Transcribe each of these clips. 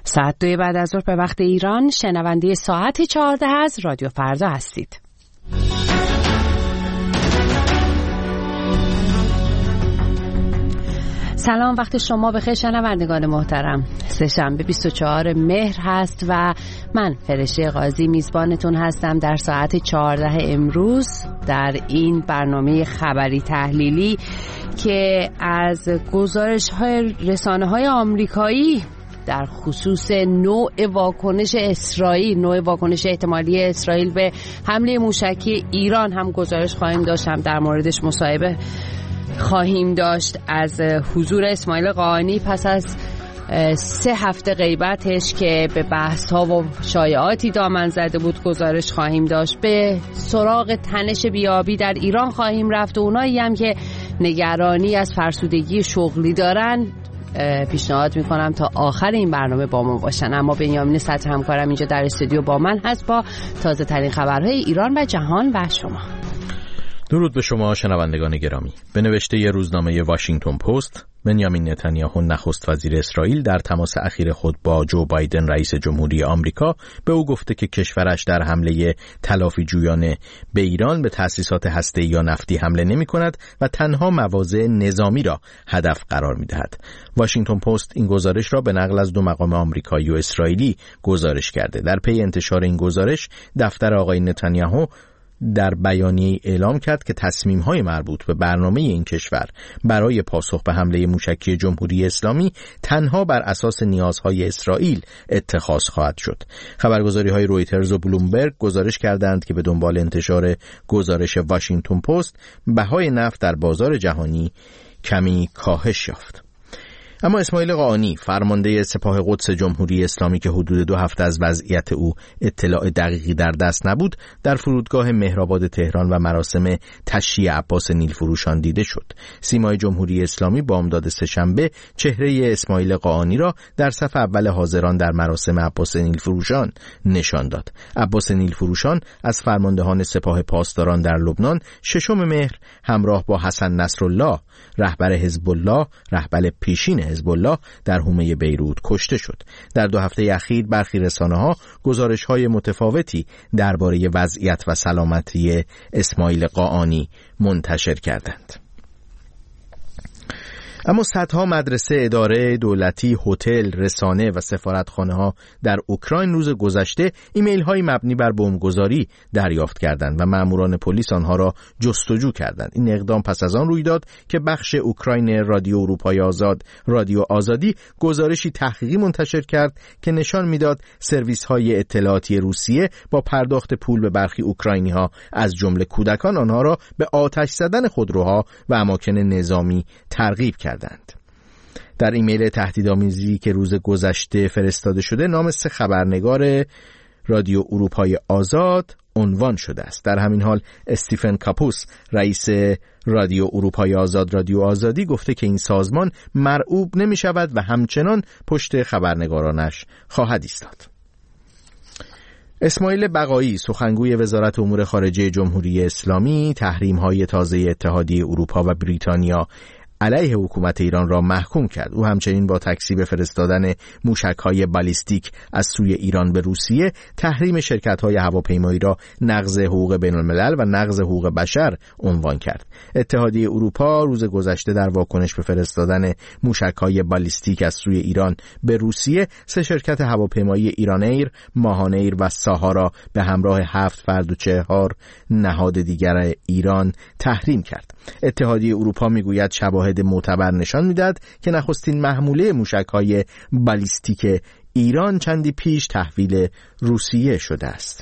ساعت 2 بعد از ظهر به وقت ایران، شنونده ساعت 14 از رادیو فردا هستید. سلام، وقت شما بخیر شنوندگان محترم. سه‌شنبه 24 مهر هست و من فرشته قاضی میزبانتون هستم در ساعت 14 امروز در این برنامه خبری تحلیلی که از گزارش‌های رسانه‌های آمریکایی در خصوص نوع واکنش احتمالی اسرائیل به حمله موشکی ایران هم گزارش خواهیم داشت، هم در موردش مصاحبه خواهیم داشت از حضور اسماعیل قاآنی پس از 3 هفته غیبتش که به بحث‌ها و شایعاتی دامن زده بود گزارش خواهیم داشت. به سراغ تنش بیابی در ایران خواهیم رفت و اونایی هم که نگرانی از فرسودگی شغلی دارن پیشنهاد میکنم تا آخر این برنامه با ما باشن. اما بنیامین صدر همکارم اینجا در استودیو با من هست با تازه ترین خبرهای ایران و جهان و شما. درود به شما شنوندگان گرامی. به نوشته ی روزنامه واشنگتن پست، بنیامین نتانیاهو نخست وزیر اسرائیل در تماس اخیر خود با جو بایدن رئیس جمهوری آمریکا به او گفته که کشورش در حمله تلافی جویانه به ایران به تأسیسات هسته‌ای یا نفتی حمله نمی کند و تنها مواضع نظامی را هدف قرار می دهد. واشنگتن پست این گزارش را به نقل از 2 مقام آمریکایی و اسرائیلی گزارش کرده. در پی انتشار این گزارش دفتر آقای نتانیاهو در بیانیه اعلام کرد که تصمیم‌های مربوط به برنامه این کشور برای پاسخ به حمله موشکی جمهوری اسلامی تنها بر اساس نیازهای اسرائیل اتخاذ خواهد شد. خبرگزاری‌های رویترز و بلومبرگ گزارش کردند که به دنبال انتشار گزارش واشنگتن پست بهای نفت در بازار جهانی کمی کاهش یافت. اما اسماعیل قاآنی فرمانده سپاه قدس جمهوری اسلامی که حدود 2 هفته از وضعیت او اطلاع دقیقی در دست نبود، در فرودگاه مهرآباد تهران و مراسم تشییع عباس نیلفروشان دیده شد. سیمای جمهوری اسلامی بامداد سه‌شنبه چهره اسماعیل قاآنی را در صف اول حاضران در مراسم عباس نیلفروشان نشان داد. عباس نیلفروشان از فرماندهان سپاه پاسداران در لبنان 6 مهر همراه با حسن نصرالله رهبر حزب الله، رهبر پیشین حزب الله در حومه بیروت کشته شد. در 2 هفته اخیر برخی رسانه‌ها گزارش‌های متفاوتی درباره وضعیت و سلامتی اسماعیل قاآنی منتشر کردند. اما صدها مدرسه، اداره دولتی، هتل، رسانه و سفارتخانه‌ها در اوکراین روز گذشته ایمیل‌های مبنی بر بمبگذاری دریافت کردند و ماموران پلیس آنها را جستجو کردند. این اقدام پس از آن روی داد که بخش اوکراین رادیو اروپای آزاد، رادیو آزادی، گزارشی تحقیقی منتشر کرد که نشان می‌داد سرویس‌های اطلاعاتی روسیه با پرداخت پول به برخی اوکراینی‌ها از جمله کودکان آنها را به آتش زدن خودروها و اماکن نظامی ترغیب کردند. در ایمیل تهدیدآمیزی که روز گذشته فرستاده شده نام 3 خبرنگار رادیو اروپای آزاد عنوان شده است. در همین حال استیفن کاپوس رئیس رادیو اروپای آزاد، رادیو آزادی، گفته که این سازمان مرعوب نمی شود و همچنان پشت خبرنگارانش خواهد ایستاد. اسماعیل بقایی سخنگوی وزارت امور خارجه جمهوری اسلامی تحریم‌های تازه اتحادیه اروپا و بریتانیا علیه حکومت ایران را محکوم کرد. او همچنین با تکذیب فرستادن موشک‌های بالیستیک از سوی ایران به روسیه، تحریم شرکت‌های هواپیمایی را نقض حقوق بین‌الملل و نقض حقوق بشر عنوان کرد. اتحادیه اروپا روز گذشته در واکنش به فرستادن موشک‌های بالیستیک از سوی ایران به روسیه 3 شرکت هواپیمایی ایرانایر، ماهانایر و ساهارا به همراه 7 فرد و 4 نهاد دیگر ایران تحریم کرد. اتحادیه اروپا میگوید شواهد معتبر نشان میدهد که نخستین محموله موشک‌های بالیستیک ایران چندی پیش تحویل روسیه شده است.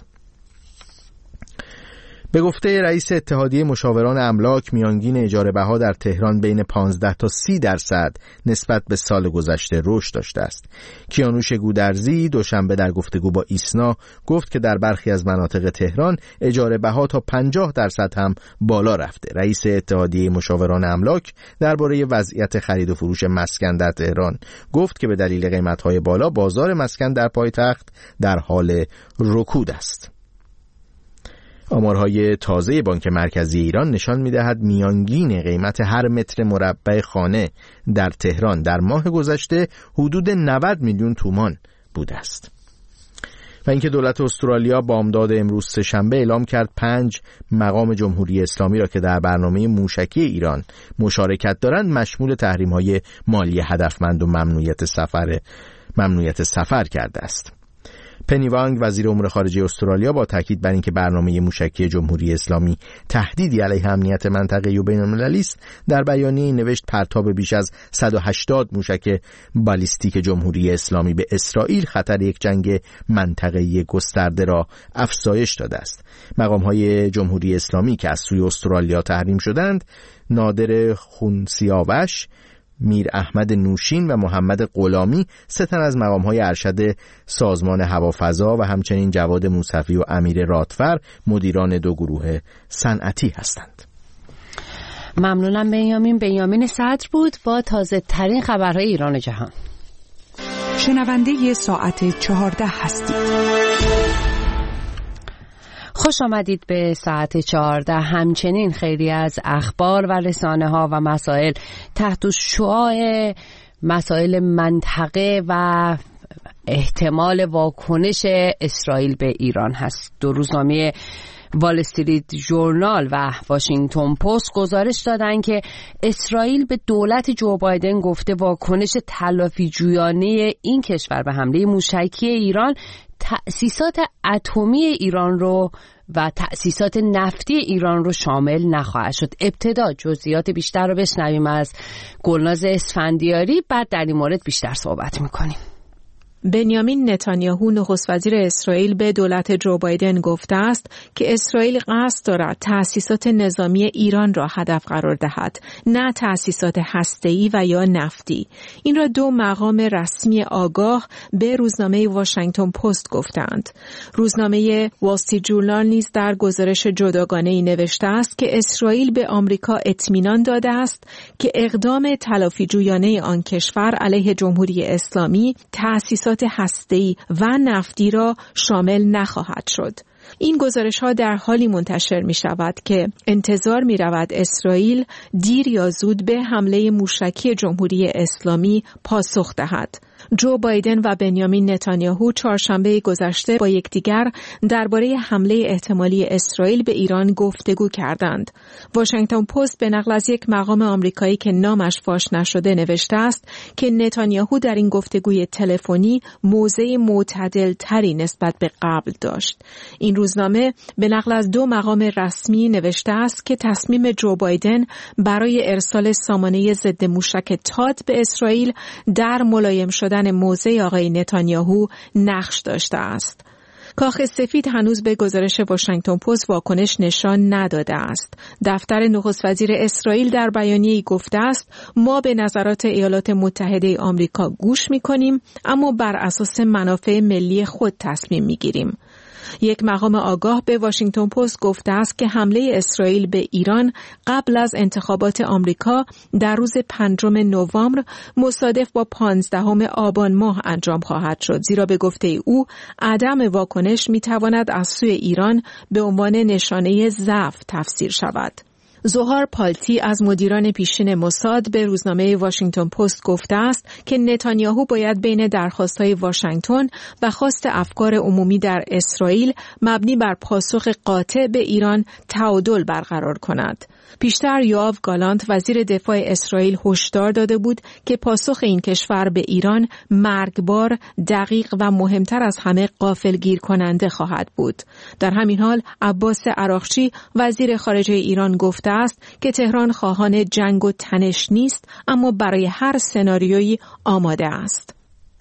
به گفته رئیس اتحادیه مشاوران املاک، میانگین اجاره بها در تهران بین 15 تا 30% نسبت به سال گذشته رشد داشته است. کیانوش گودرزی دوشنبه در گفتگو با ایسنا گفت که در برخی از مناطق تهران اجاره بها تا 50% هم بالا رفته. رئیس اتحادیه مشاوران املاک درباره وضعیت خرید و فروش مسکن در تهران گفت که به دلیل قیمت‌های بالا بازار مسکن در پایتخت در حال رکود است. آمارهای تازه بانک مرکزی ایران نشان می‌دهد میانگین قیمت هر متر مربع خانه در تهران در ماه گذشته حدود 90 میلیون تومان بوده است. و اینکه دولت استرالیا بامداد امروز سه‌شنبه اعلام کرد 5 مقام جمهوری اسلامی را که در برنامه موشکی ایران مشارکت دارند مشمول تحریم‌های مالی هدفمند و ممنوعیت سفر کرده است. پنی وانگ وزیر امور خارجه استرالیا با تاکید بر اینکه برنامه موشکی جمهوری اسلامی تهدیدی علیه امنیت منطقه‌ای و بین‌المللی است، در بیانیه‌ای نوشت پرتاب بیش از 180 موشک بالیستیک جمهوری اسلامی به اسرائیل خطر یک جنگ منطقه‌ای گسترده را افزایش داده است. مقام‌های جمهوری اسلامی که از سوی استرالیا تحریم شدند، نادر خونسیاوش، میر احمد نوشین و محمد غلامی 3 تن از مقام‌های ارشد سازمان هوافضا و همچنین جواد موسوی و امیر رادفر مدیران 2 گروه صنعتی هستند. ممنونم بنیامین صدر بود با تازه ترین خبرهای ایران و جهان. شنونده ساعت 14 هستید. خوش آمدید به ساعت 14. همچنین خیلی از اخبار و رسانه ها و مسائل تحت شعاع مسائل منطقه و احتمال واکنش اسرائیل به ایران هست. 2 روزنامه وال استریت ژورنال و واشنگتن پست گزارش دادن که اسرائیل به دولت جو بایدن گفته واکنش تلافی جویانه این کشور به حمله موشکی ایران تأسیسات اتمی ایران رو و تأسیسات نفتی ایران رو شامل نخواهد شد. ابتدا جزئیات بیشتر رو بشنویم از گلناز اسفندیاری، بعد در این مورد بیشتر صحبت میکنیم. بنیامین نتانیاهو نخست وزیر اسرائیل به دولت جو بایدن گفته است که اسرائیل قصد دارد تأسیسات نظامی ایران را هدف قرار دهد، نه تأسیسات هسته‌ای و یا نفتی. این را 2 مقام رسمی آگاه به روزنامه واشنگتن پست گفتند. روزنامه وال استریت ژورنال نیز در گزارش جداگانه‌ای نوشته است که اسرائیل به آمریکا اطمینان داده است که اقدام تلافی جویانه آن کشور علیه جمهوری اسلامی تأسیسات هسته‌ای و نفتی را شامل نخواهد شد. این گزارش‌ها در حالی منتشر می‌شود که انتظار می‌رود اسرائیل دیر یا زود به حمله موشکی جمهوری اسلامی پاسخ دهد. جو بایدن و بنیامین نتانیاهو چهارشنبه گذشته با یکدیگر درباره حمله احتمالی اسرائیل به ایران گفتگو کردند. واشنگتن پست به نقل از یک مقام آمریکایی که نامش فاش نشده نوشته است که نتانیاهو در این گفتگوی تلفنی موضع معتدل تری نسبت به قبل داشت. این روزنامه به نقل از 2 مقام رسمی نوشته است که تصمیم جو بایدن برای ارسال سامانه ضد موشک تاد به اسرائیل در ملایم شدن موضع آقای نتانیاهو نقش داشته است. کاخ سفید هنوز به گزارش واشنگتن پست واکنش نشان نداده است. دفتر نخست وزیر اسرائیل در بیانیه‌ای گفته است ما به نظرات ایالات متحده آمریکا گوش می‌کنیم، اما بر اساس منافع ملی خود تصمیم می‌گیریم. یک مقام آگاه به واشنگتن پست گفته است که حمله اسرائیل به ایران قبل از انتخابات آمریکا در روز 5 نوامبر مصادف با 15 آبان ماه انجام خواهد شد، زیرا به گفته او عدم واکنش می‌تواند از سوی ایران به عنوان نشانه ضعف تفسیر شود. زوهار پالتی از مدیران پیشین موساد به روزنامه واشنگتن پست گفته است که نتانیاهو باید بین درخواست‌های واشنگتن و خواست افکار عمومی در اسرائیل مبنی بر پاسخ قاطع به ایران تعادل برقرار کند. پیشتر یوآو گالانت وزیر دفاع اسرائیل هشدار داده بود که پاسخ این کشور به ایران مرگبار، دقیق و مهمتر از همه غافلگیر کننده خواهد بود. در همین حال عباس عراقچی وزیر خارجه ایران گفته است که تهران خواهان جنگ و تنش نیست، اما برای هر سناریویی آماده است.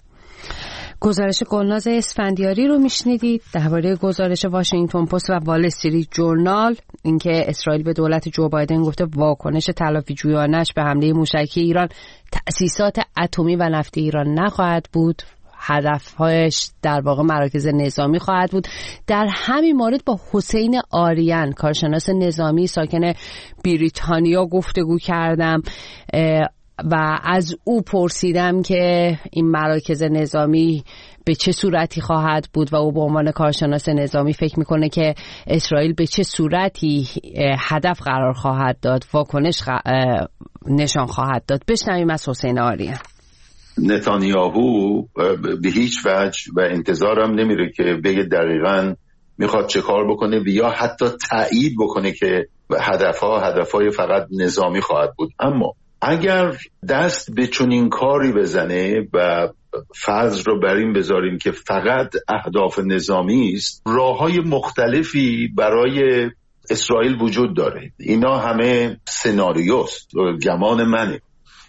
گزارش گلناز اسفندیاری رو میشنیدید درباره گزارش واشنگتن پست و وال استریت ژورنال، اینکه اسرائیل به دولت جو بایدن گفته واکنش تلافی جویانش به حمله موشکی ایران تأسیسات اتمی و نفتی ایران نخواهد بود، هدفهایش در واقع مراکز نظامی خواهد بود. در همین مورد با حسین آریان کارشناس نظامی ساکن بریتانیا گفتگو کردم و از او پرسیدم که این مراکز نظامی به چه صورتی خواهد بود و او به عنوان کارشناس نظامی فکر میکنه که اسرائیل به چه صورتی هدف قرار خواهد داد، واکنش نشان خواهد داد. بشنویم از حسین آریان. نتانیاهو به هیچ وجه و انتظارم نمیره که بگه دقیقاً میخواد چه کار بکنه و یا حتی تایید بکنه که هدفهای فقط نظامی خواهد بود. اما اگر دست به چنین کاری بزنه و فرض رو بر این بذاریم که فقط اهداف نظامی است، راههای مختلفی برای اسرائیل وجود داره. اینا همه سناریوست، گمان منه.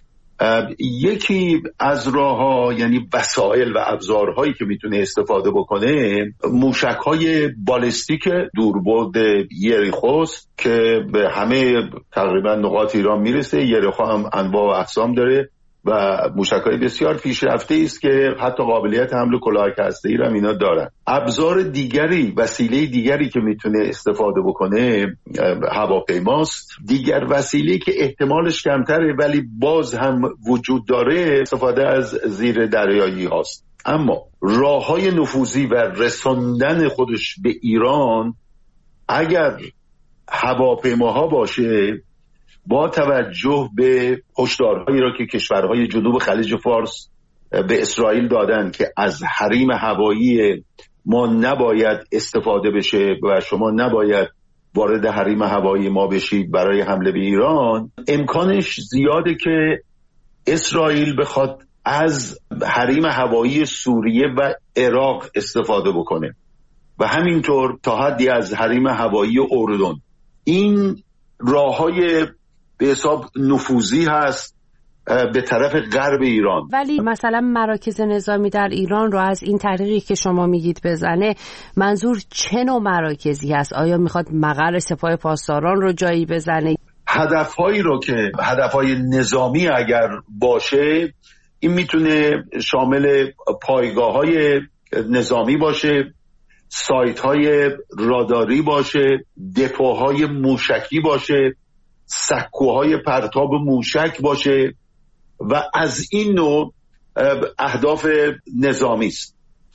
یکی از راهها، یعنی وسایل و ابزارهایی که میتونه استفاده بکنه، موشک‌های بالستیک دوربرد یریخوست که به همه تقریبا نقاط ایران میرسه. یریخو هم انواع و اقسام داره و موشک‌های بسیار پیشرفته است که حتی قابلیت حمل کلاهک هسته‌ای را اینا دارن. ابزار دیگری، وسیله دیگری که میتونه استفاده بکنه هواپیماست. دیگر وسیله که احتمالش کمتره ولی باز هم وجود داره، استفاده از زیر دریایی هاست. اما راه‌های نفوذی و رساندن خودش به ایران اگر هواپیماها باشه، با توجه به هشدارهایی را که کشورهای جنوب خلیج فارس به اسرائیل دادن که از حریم هوایی ما نباید استفاده بشه و شما نباید وارد حریم هوایی ما بشید برای حمله به ایران، امکانش زیاده که اسرائیل بخواد از حریم هوایی سوریه و عراق استفاده بکنه و همینطور تا حدی از حریم هوایی اردن. این راه‌های به حساب نفوذی هست به طرف غرب ایران. ولی مثلا مراکز نظامی در ایران رو از این طریقی که شما میگید بزنه، منظور چه نوع مراکزی هست؟ آیا میخواد مقر سپاه پاسداران رو جایی بزنه؟ هدفهایی رو که هدفهای نظامی اگر باشه، این میتونه شامل پایگاه‌های نظامی باشه، سایت‌های راداری باشه، دپوهای موشکی باشه، سکوهای پرتاب موشک باشه و از این نوع اهداف نظامی است.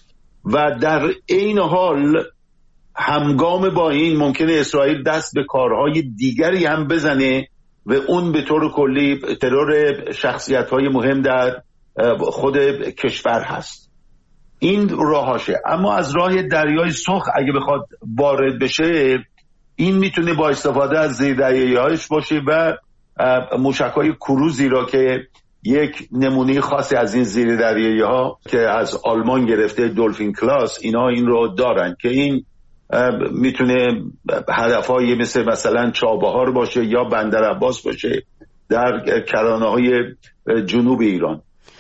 و در این حال همگام با این ممکنه اسرائیل دست به کارهای دیگری هم بزنه و اون به طور کلی ترور شخصیت‌های مهم در خود کشور هست. این راهاشه. اما از راه دریای سرخ اگه بخواد وارد بشه، این میتونه با استفاده از زیردریایی‌هاش باشه و موشک‌های کروزی را که یک نمونه خاصی از این زیردریایی‌ها که از آلمان گرفته، دولفین کلاس، اینا این رو دارن که این میتونه هدف‌های مثلا چابهار باشه یا بندر عباس باشه در کرانه‌های جنوب ایران.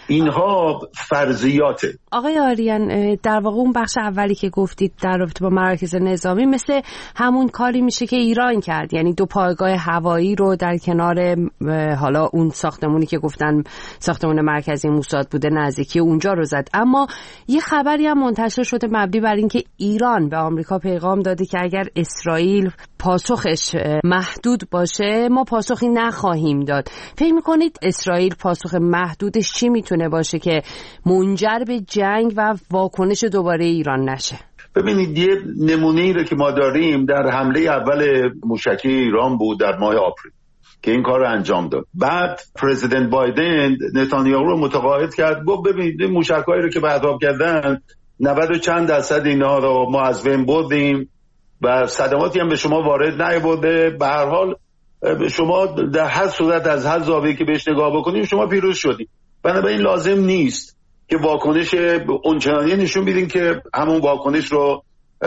اینها فرضیاته. آقای آریان، در واقع اون بخش اولی که گفتید در رابطه با مراکز نظامی مثل همون کاری میشه که ایران کرد، یعنی 2 پایگاه هوایی رو در کنار حالا اون ساختمونی که گفتن ساختمون مرکزی موساد بوده نزدیکی اونجا رو زد. اما یه خبری هم منتشر شده مبنی بر اینکه ایران به آمریکا پیغام داده که اگر اسرائیل پاسخش محدود باشه ما پاسخی نخواهیم داد. فکر می‌کنید اسرائیل پاسخ محدودش چی میتونه باشه که منجر به جنگ و واکنش دوباره ایران نشه؟ ببینید، یه نمونه‌ای رو که ما داریم در حمله اول موشکی ایران بود در ماه آپریل که این کار رو انجام داد. بعد پرزیدنت بایدن نتانیاهو رو متقاعد کرد، گفت ببینید موشک‌هایی رو که پرتاب کردن 90 و چند درصد اینا رو ما از بین بردیم و صدماتی هم به شما وارد نیاورده. به هر حال شما در هر صورت از هر زاویه‌ای که بهش نگاه بکنید شما پیروز شدید. بنابراین لازم نیست که واکنش اونچنانی نشون بدین که همون واکنش رو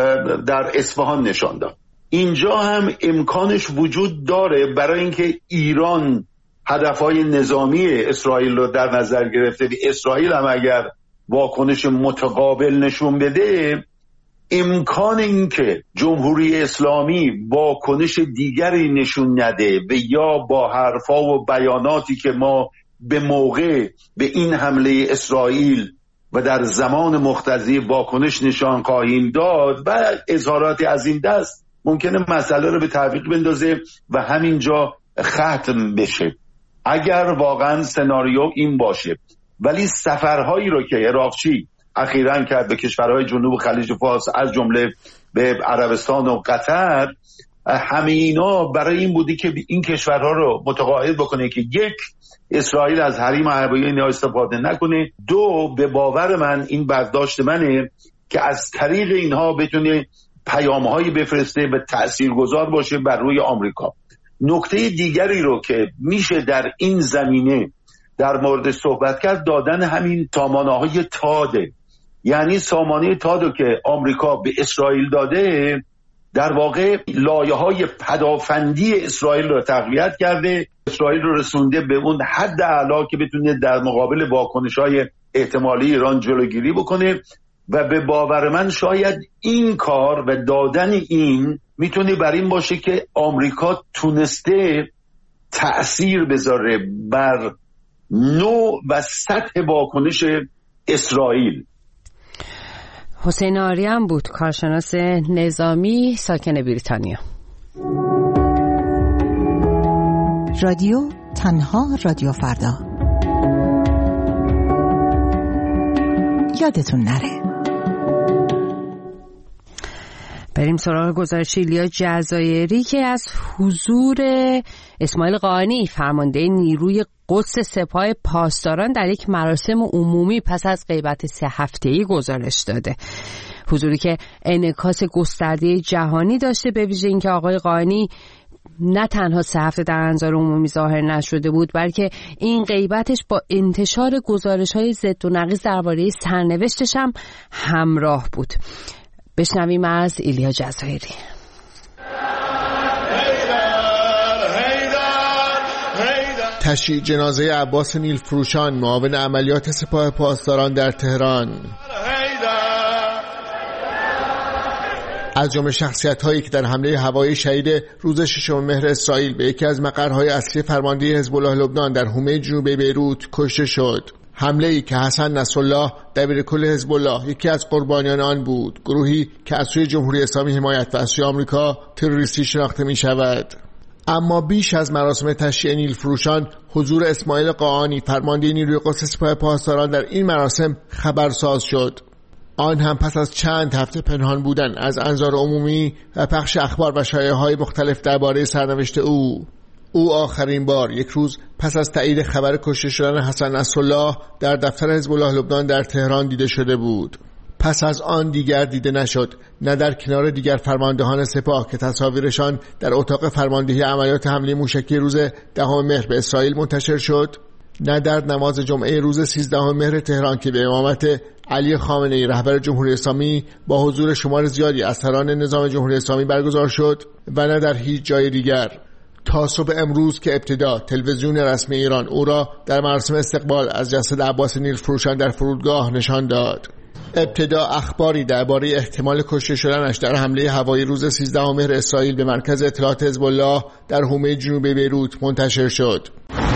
در اصفهان نشان داد. اینجا هم امکانش وجود داره برای اینکه ایران هدفهای نظامی اسرائیل رو در نظر گرفته. اسرائیل هم اگر واکنش متقابل نشون بده، امکان اینکه جمهوری اسلامی واکنش دیگری نشون نده و یا با حرفا و بیاناتی که ما به موقع به این حمله اسرائیل و در زمان مقتضی واکنش نشان خواهیم داد و اظهاراتی از این دست ممکنه مسئله رو به تعویق بندازه و همینجا ختم بشه اگر واقعا سناریو این باشه. ولی سفرهایی رو که عراقچی اخیراً کرد به کشورهای جنوب خلیج فارس از جمله به عربستان و قطر، همه اینا برای این بودی که این کشورها رو متقاعد بکنه که یک، اسرائیل از حریم هوایی اینا استفاده نکنه، دو، به باور من این برداشت منه که از طریق اینها بتونه پیام‌هایی بفرسته و تاثیرگذار باشه بر روی آمریکا. نکته دیگری رو که میشه در این زمینه در مورد صحبت کرد دادن همین سامانه‌های تاده، یعنی سامانه تادو که آمریکا به اسرائیل داده در واقع لایه‌های پدافندی اسرائیل رو تقویت کرده، اسرائیل رو رسونده به اون حد اعلی که بتونه در مقابل واکنش‌های احتمالی ایران جلوگیری بکنه و به باور من شاید این کار و دادن این میتونه بر این باشه که آمریکا تونسته تأثیر بذاره بر نوع و سطح واکنش اسرائیل. حسین آریان بود، کارشناس نظامی ساکن بریتانیا. رادیو تنها رادیو فردا. یادتون نره. بریم سراغ گزارش ایلیا جزایری که از حضور اسماعیل قائنی فرمانده نیروی قدس سپاه پاسداران در یک مراسم عمومی پس از غیبت 3 هفته‌ای گزارش داده. حضوری که انعکاس گسترده جهانی داشته، به ویژه اینکه آقای قائنی نه تنها 3 هفته در انظار عمومی ظاهر نشده بود، بلکه این غیبتش با انتشار گزارش‌های ضد و نقیض درباره سرنوشتش هم همراه بود. بشنویم از ایلیا جزایری. تشییع جنازه عباس نیلفروشان، معاون عملیات سپاه پاسداران در تهران. از جمله شخصیت‌هایی که در حمله هوایی شهید روز 6 مهر اسرائیل به یکی از مقرهای اصلی فرماندهی حزب الله لبنان در حومه جنوبی بیروت کشته شد. حمله‌ای که حسن نصرالله دبیرکل حزب الله یکی از قربانیان آن بود، گروهی که از سوی جمهوری اسلامی حمایت و از سوی آمریکا تروریستی شناخته می‌شود. اما بیش از مراسم تشییع نیلفروشان، حضور اسماعیل قائنی فرمانده نیروی قدس سپاه پاسداران در این مراسم خبرساز شد. آن هم پس از چند هفته پنهان بودن از انظار عمومی و پخش اخبار و شایعه‌های مختلف درباره سرنوشت او آخرین بار یک روز پس از تایید خبر کشته شدن حسن نصرالله در دفتر حزب الله لبنان در تهران دیده شده بود. پس از آن دیگر دیده نشد، نه در کنار دیگر فرماندهان سپاه که تصاویرشان در اتاق فرماندهی عملیات حمله موشکی روز 10 مهر به اسرائیل منتشر شد، نه در نماز جمعه روز 13 مهر تهران که به امامت علی خامنه‌ای رهبر جمهوری اسلامی با حضور شمار زیادی از سران نظام جمهوری اسلامی برگزار شد، و نه در هیچ جای دیگر. تا صبح امروز که ابتدا تلویزیون رسمی ایران او را در مراسم استقبال از جسد عباس نیلفروشان در فرودگاه نشان داد. ابتدا اخباری درباره احتمال کشته شدنش در حمله هوایی روز 13 مهر اسرائیل به مرکز اطلاعات حزب الله در حومه جنوبی بیروت منتشر شد.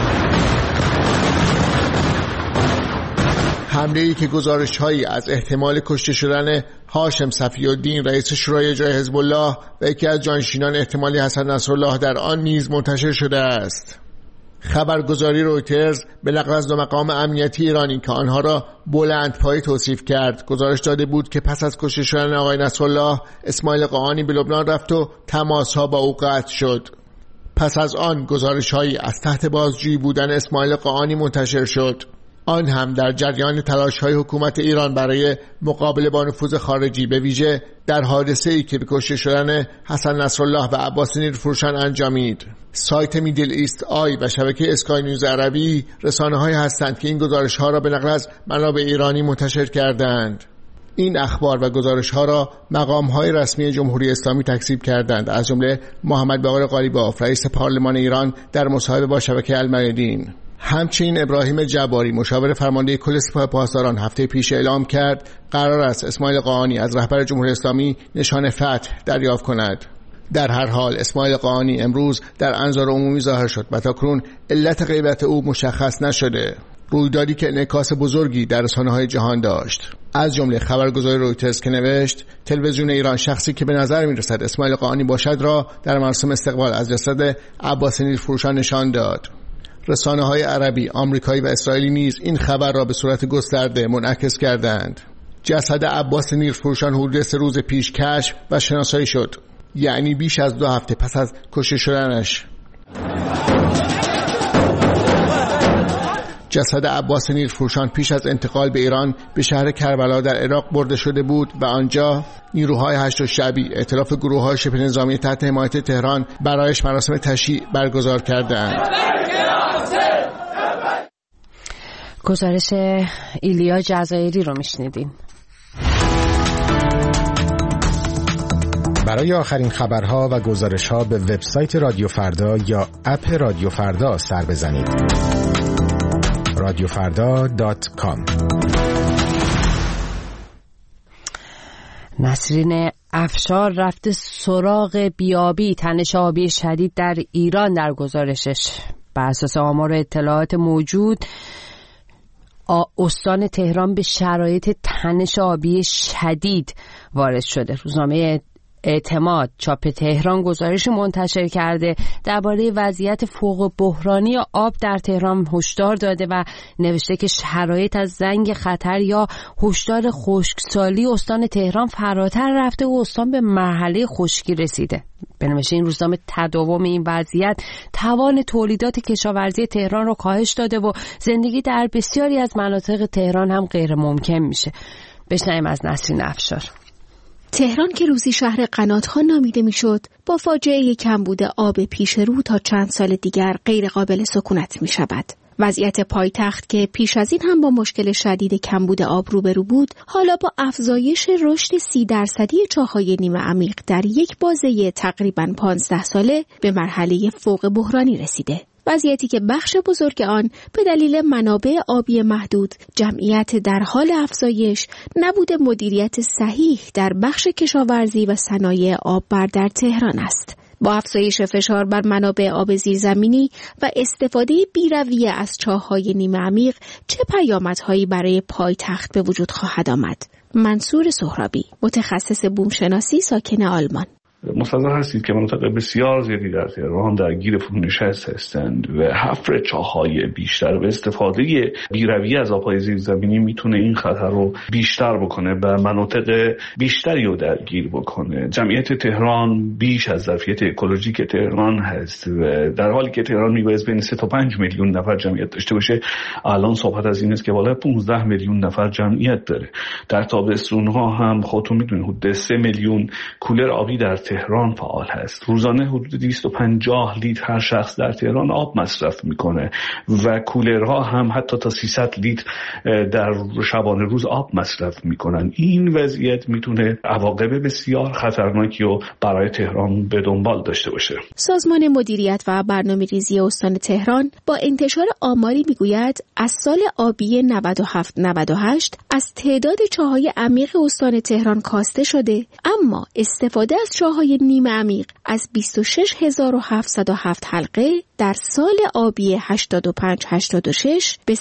حمله‌ای که گزارش‌هایی از احتمال کشته شدن هاشم صفی‌الدین رئیس شورای اجرایی حزب الله و یکی از جانشینان احتمالی حسن نصرالله در آن نیز منتشر شده است. خبرگزاری رویترز به نقل از 2 مقام امنیتی ایرانی که آنها را بلندپایه توصیف کرد گزارش داده بود که پس از کشته شدن آقای نصرالله اسماعیل قائنی به لبنان رفت و تماس‌ها با او قطع شد. پس از آن گزارش‌هایی از تحت بازجویی بودن اسماعیل قائنی منتشر شد، آن هم در جریان تلاش‌های حکومت ایران برای مقابله با نفوذ خارجی، به ویژه در حادثه‌ای که به کشته شدن حسن نصرالله و عباس نیلفروشان انجامید. سایت میدل ایست آی و شبکه اسکای نیوز عربی رسانه‌هایی هستند که این گزارش‌ها را به نقل از منابع ایرانی منتشر کردند. این اخبار و گزارش‌ها را مقام‌های رسمی جمهوری اسلامی تکذیب کردند، از جمله محمد باقر قالیباف رئیس پارلمان ایران در مصاحبه با شبکه المیادین. همچنین ابراهیم جباری مشاور فرمانده کل سپاه پاسداران هفته پیش اعلام کرد قرار است اسماعیل قائنی از رهبر جمهوری اسلامی نشان فتح دریافت کند. در هر حال اسماعیل قائنی امروز در انظار عمومی ظاهر شد و تاکنون علت غیبت او مشخص نشده، رویدادی که انعکاس بزرگی در رسانه‌های جهان داشت. از جمله خبرگزاری رویترز که نوشت تلویزیون ایران شخصی که به نظر می‌رسد اسماعیل قائنی باشد را در مراسم استقبال از جسد عباس نیلفروشان نشان داد. رسانه‌های عربی، آمریکایی و اسرائیلی نیز این خبر را به صورت گسترده منعکس کردند. جسد عباس نیلفروشان حدود 3 روز پیش کشف و شناسایی شد. یعنی بیش از 2 هفته پس از کشته شدنش. جسد عباس نیرفروشان پیش از انتقال به ایران به شهر کربلا در عراق برده شده بود و آنجا نیروهای هشت شعبی ائتلاف گروه‌های شبه نظامی تحت حمایت تهران برایش مراسم تشییع برگزار کردند. گزارش ایلیا جزایری رو میشنیدیم. برای آخرین خبرها و گزارش‌ها به وبسایت رادیو فردا یا اپ رادیو فردا سر بزنید. radiofarda.com. نسرین افشار رفته سراغ بیابی تنش آبی شدید در ایران. در گزارشش بر اساس آمار اطلاعات موجود استان تهران به شرایط تنش آبی شدید وارد شده. روزنامه اعتماد چاپ تهران گزارش منتشر کرده درباره وضعیت فوق بحرانی آب در تهران هشدار داده و نوشته که شرایط از زنگ خطر یا هشدار خشکسالی استان تهران فراتر رفته و استان به مرحله خشکی رسیده. بنابراین این روزنامه تداوم این وضعیت توان تولیدات کشاورزی تهران رو کاهش داده و زندگی در بسیاری از مناطق تهران هم غیر ممکن میشه. بشنویم از نسرین افشار. تهران که روزی شهر قنات‌ها نامیده میشد، با فاجعه کمبود آب پیش رو تا چند سال دیگر غیر قابل سکونت می شود. وضعیت پایتخت که پیش از این هم با مشکل شدید کمبود آب روبرو بود، حالا با افزایش رشد 30% چاه‌های نیمه عمیق در یک بازه تقریباً 15 ساله به مرحله فوق بحرانی رسیده. وضعیتی که بخش بزرگ آن به دلیل منابع آبی محدود، جمعیت در حال افزایش، نبود مدیریت صحیح در بخش کشاورزی و صنایع آببر در تهران است. با افزایش فشار بر منابع آب زیرزمینی و استفاده بی‌رویه از چاه‌های نیمه عمیق، چه پیامدهایی برای پایتخت به وجود خواهد آمد؟ منصور سهرابی، متخصص بومشناسی ساکن آلمان: مستحضر هستید که مناطق بسیار زیادی در تهران درگیر فرونشست هستند و حفر چاه‌های بیشتر و استفاده بی‌رویه از آب‌های زیرزمینی میتونه این خطر رو بیشتر بکنه و مناطق بیشتری رو درگیر بکنه. جمعیت تهران بیش از ظرفیت اکولوژیک تهران هست و در حالی که تهران میبایست بین 3 تا 5 میلیون نفر جمعیت داشته باشه، الان صحبت از این است که بالای 15 میلیون نفر جمعیت داره. در تابستون‌ها هم خودتون میدونید حدود 3 میلیون کولر آبی در تهران فعال هست. روزانه حدود 250 لیتر هر شخص در تهران آب مصرف میکنه و کولرها هم حتی تا 300 لیتر در شبانه روز آب مصرف میکنن. این وضعیت میتونه عواقب بسیار خطرناکی رو برای تهران به دنبال داشته باشه. سازمان مدیریت و برنامه‌ریزی استان تهران با انتشار آماری میگوید از سال آبی 97-98 از تعداد چاه‌های عمیق استان تهران کاسته شده، اما استفاده از چاه‌های نیمه عمیق از 26707 حلقه در سال آبی 85-86 به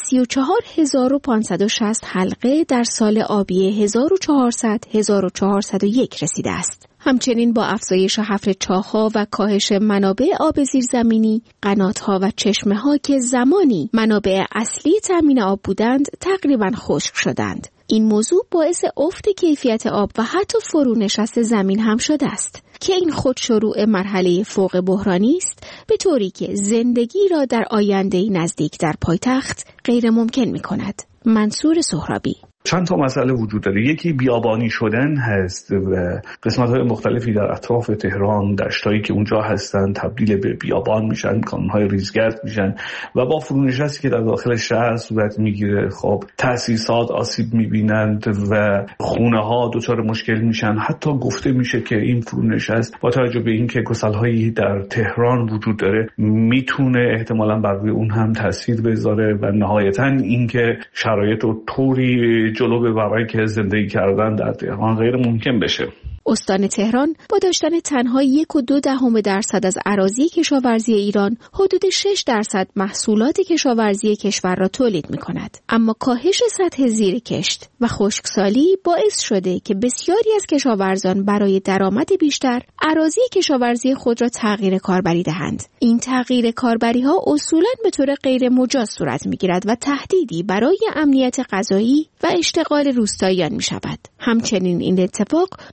34560 حلقه در سال آبی 1400-1401 رسیده است. همچنین با افزایش حفر چاه‌ها و کاهش منابع آب زیرزمینی، قنات‌ها و چشمه‌ها که زمانی منابع اصلی تامین آب بودند، تقریباً خشک شدند. این موضوع باعث افت کیفیت آب و حتی فرونشست زمین هم شده است که این خود شروع مرحله فوق بحرانی است، به طوری که زندگی را در آینده نزدیک در پایتخت غیر ممکن می کند. منصور سهرابی: چند تا مسئله وجود داره. یکی بیابانی شدن هست و قسمت‌های مختلفی در اطراف تهران، دشتایی که اونجا هستن تبدیل به بیابان میشن، کانون‌های ریزگرد میشن و با فرونشستی که در داخل شهر صورت میگیره، خب تأسیسات آسیب میبینند و خونه‌ها دچار مشکل میشن. حتی گفته میشه که این فرونشست با توجه به اینکه گسل‌هایی در تهران وجود داره میتونه احتمالاً بر روی اون هم تاثیر بذاره و نهایتاً اینکه شرایط رو طوری جلو ببره که زندگی کردن در تهران غیر ممکن بشه. استان تهران با داشتن تنها 1.2% از اراضی کشاورزی ایران، حدود 6% محصولات کشاورزی کشور را تولید می‌کند. اما کاهش سطح زیر کشت و خشکسالی باعث شده که بسیاری از کشاورزان برای درآمد بیشتر اراضی کشاورزی خود را تغییر کاربری دهند. این تغییر کاربری‌ها اصولاً به طور غیر مجاز صورت می‌گیرد و تهدیدی برای امنیت غذایی و اشتغال روستاییان می‌شود. همچنین این اتفاق منجر به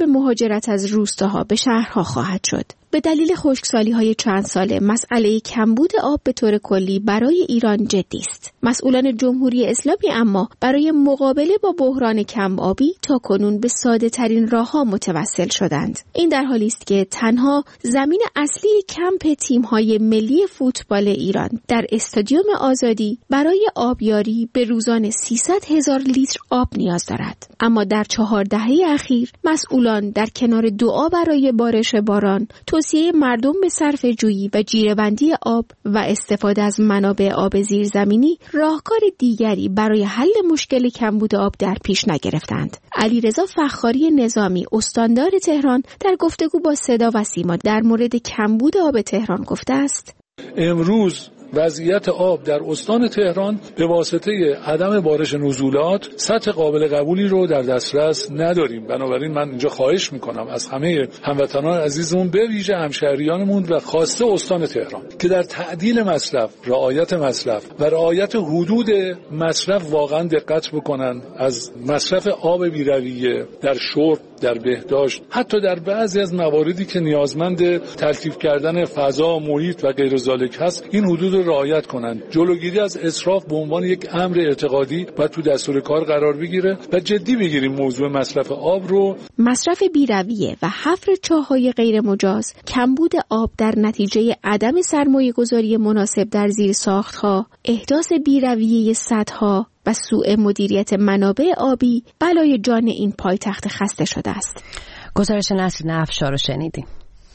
مهاجرت از روستاها به شهرها خواهد شد. به دلیل خشکسالی‌های چند ساله مسئله کمبود آب به طور کلی برای ایران جدی است. مسئولان جمهوری اسلامی اما برای مقابله با بحران کم آبی تاکنون به ساده‌ترین راه‌ها متوسل شدند. این در حالی است که تنها زمین اصلی کمپ تیم‌های ملی فوتبال ایران در استادیوم آزادی برای آبیاری به روزانه 300,000 لیتر آب نیاز دارد. اما در 4 دهه اخیر مسئولان در کنار دعا برای بارش باران، توصیه مردم به صرفه‌جویی و جیره‌بندی آب و استفاده از منابع آب زیرزمینی راهکار دیگری برای حل مشکل کمبود آب در پیش نگرفتند. علیرضا فخاری نظامی استاندار تهران در گفتگو با صدا و سیما در مورد کمبود آب تهران گفته است: امروز وضعیت آب در استان تهران به واسطه عدم بارش نزولات سطح قابل قبولی رو در دسترس نداریم. بنابراین من اینجا خواهش میکنم از همه هموطنان عزیزمون به ویژه همشهریانمون و خاصه استان تهران که در تعدیل مصرف، رعایت مصرف و رعایت حدود مصرف واقعا دقت بکنن. از مصرف آب بی‌رویه در شرب، در بهداشت، حتی در بعضی از مواردی که نیازمند تلطیف کردن فضا، محیط و غیر ذالک هست، این حدود رو رعایت کنند. جلوگیری از اسراف به عنوان یک امر اعتقادی باید تو دستور کار قرار بگیره و جدی بگیریم موضوع مصرف آب رو. مصرف بی‌رویه و حفر چاه‌های غیر مجاز، کمبود آب در نتیجه عدم سرمایه‌گذاری مناسب در زیرساخت‌ها، احداث بی‌رویه سدها و سوء مدیریت منابع آبی بلای جان این پایتخت خسته شده است. گزارش نسرین افشار رو شنیدیم.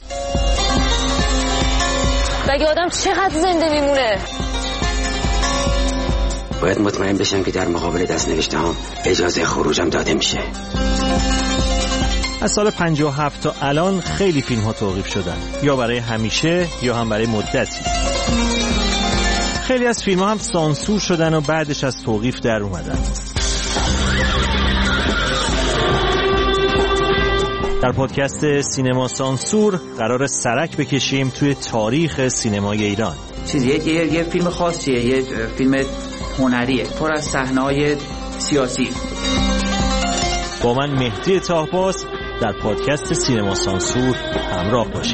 مگه آدم چقدر زنده میمونه؟ باید مطمئن بشم که در مقابل دست‌نوشته‌هام اجازه خروجم داده میشه. از سال 57 تا الان خیلی فیلم ها توقیف شدن، یا برای همیشه یا هم برای مدتی. خیلی از فیلم ها هم سانسور شدن و بعدش از توقیف در اومدن. در پادکست سینما سانسور قرار سرک بکشیم توی تاریخ سینمای ایران. یه فیلم خاصیه، یه فیلم هنریه پر از صحنه‌های سیاسی. با من مهدی طاهباز در پادکست سینما سانسور همراه باشید.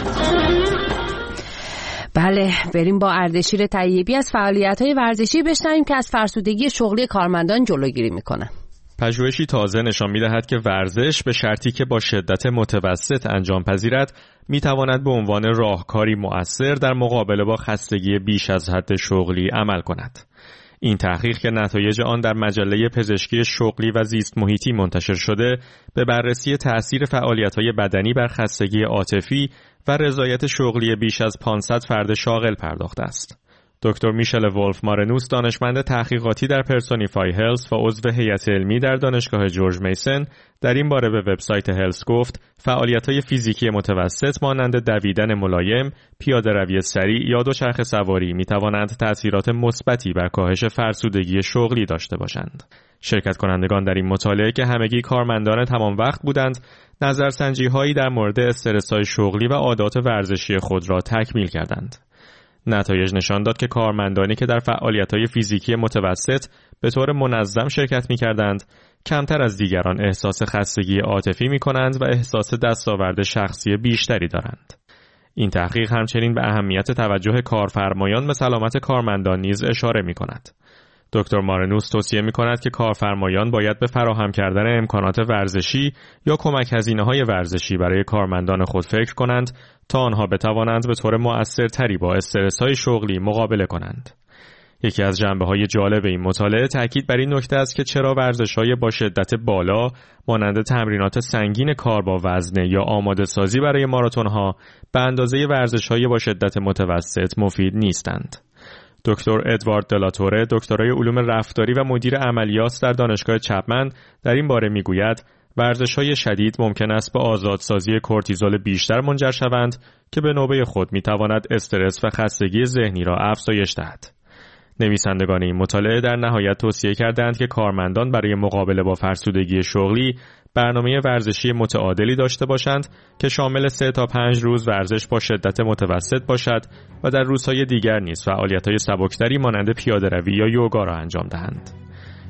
بله، بریم با اردشیر طیبی از فعالیت‌های ورزشی بشنویم که از فرسودگی شغلی کارمندان جلوگیری می‌کنه. پژوهشی تازه نشان می‌دهد که ورزش به شرطی که با شدت متوسط انجام پذیرد می‌تواند به عنوان راهکاری مؤثر در مقابله با خستگی بیش از حد شغلی عمل کند. این تحقیق که نتایج آن در مجله پزشکی شغلی و زیست محیطی منتشر شده، به بررسی تأثیر فعالیت‌های بدنی بر خستگی عاطفی و رضایت شغلی بیش از 500 فرد شاغل پرداخته است. دکتر میشل ولف مارنوس، دانشمند تحقیقاتی در پرسونیفای هلس و عضو هیئت علمی در دانشگاه جورج میسن، در این باره به وبسایت هلس گفت: فعالیت‌های فیزیکی متوسط مانند دویدن ملایم، پیاده‌روی سریع یا دوچرخه سواری می‌توانند تأثیرات مثبتی بر کاهش فرسودگی شغلی داشته باشند. شرکت کنندگان در این مطالعه که همگی کارمندان تمام وقت بودند، نظرسنجی‌هایی در مورد استرس‌های شغلی و عادات ورزشی خود را تکمیل کردند. نتایج نشان داد که کارمندانی که در فعالیت‌های فیزیکی متوسط به طور منظم شرکت می‌کردند، کمتر از دیگران احساس خستگی عاطفی می‌کنند و احساس دستاورد شخصی بیشتری دارند. این تحقیق همچنین به اهمیت توجه کارفرمایان به سلامت کارمندان نیز اشاره می‌کند. دکتر مارنوس توصیه می‌کند که کارفرمایان باید به فراهم کردن امکانات ورزشی یا کمک هزینه‌های ورزشی برای کارمندان خود فکر کنند تا آنها بتوانند به طور مؤثرتری با استرس‌های شغلی مقابله کنند. یکی از جنبه‌های جالب این مطالعه تاکید بر این نکته است که چرا ورزش‌های با شدت بالا مانند تمرینات سنگین کار با وزنه یا آماده‌سازی برای ماراتون‌ها به اندازه ورزش‌های با شدت متوسط مفید نیستند. دکتر ادوارد دلاتوره، دکترای علوم رفتاری و مدیر عملیات در دانشگاه چپمن، در این باره میگوید ورزش‌های شدید ممکن است به آزادسازی کورتیزول بیشتر منجر شوند که به نوبه خود میتواند استرس و خستگی ذهنی را افزایش دهد. نویسندگان این مطالعه در نهایت توصیه کردند که کارمندان برای مقابله با فرسودگی شغلی برنامه ورزشی متعادلی داشته باشند که شامل 3 تا 5 روز ورزش با شدت متوسط باشد و در روزهای دیگر نیز فعالیت‌های سبکتری مانند پیاده‌روی یا یوگا را انجام دهند.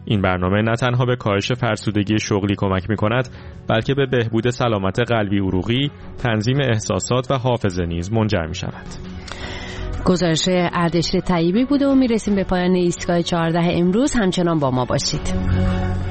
این برنامه نه تنها به کاهش فرسودگی شغلی کمک می‌کند، بلکه به بهبود سلامت قلبی عروقی، تنظیم احساسات و حافظه نیز منجر می‌شود. گزارش اردشیر طیبی بوده و میرسیم به پایان ایستگاه 14 امروز. همچنان با ما باشید.